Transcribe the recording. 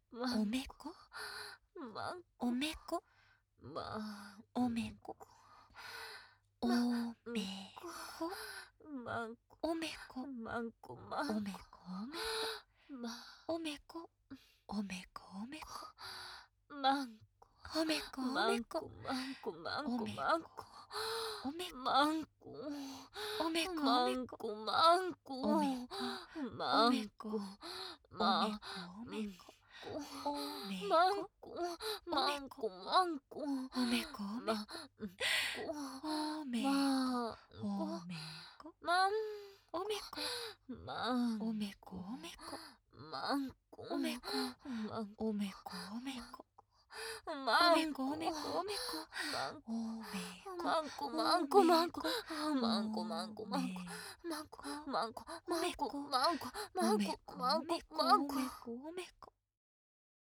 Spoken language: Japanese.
おめこ、 まんおめこ、 まおめこ、おまめんここ、 まんこおめこ、 まんこまんこおめこ、おめこ、 まおめこ、おめこ、おめこ、 まんこおめこ、おまんめこ、 こまんこまんおめこまんこ、 こおめこ、 まんこおめこ、おまめこ、 んこまんこおめこ、おめこ、 まんこまおめこ、おめんこ、 こおめこ、 まんこおめこ、 まんこまんこおめこ、おめまこ、 んこおめこ、 まんこおめこ、 まんおめこ、 まんおめこ、おめこ、 まんこおめこ、 まんおめこ、おめこ、おまんめこ、おめこ、おめこ、 まんおめこ、 まんこまおんこまんこめこ、 まんこまんこまんこまんこまんこまんこまんこまんこまんこまんこまんこおめこ、おめこ、おめこ、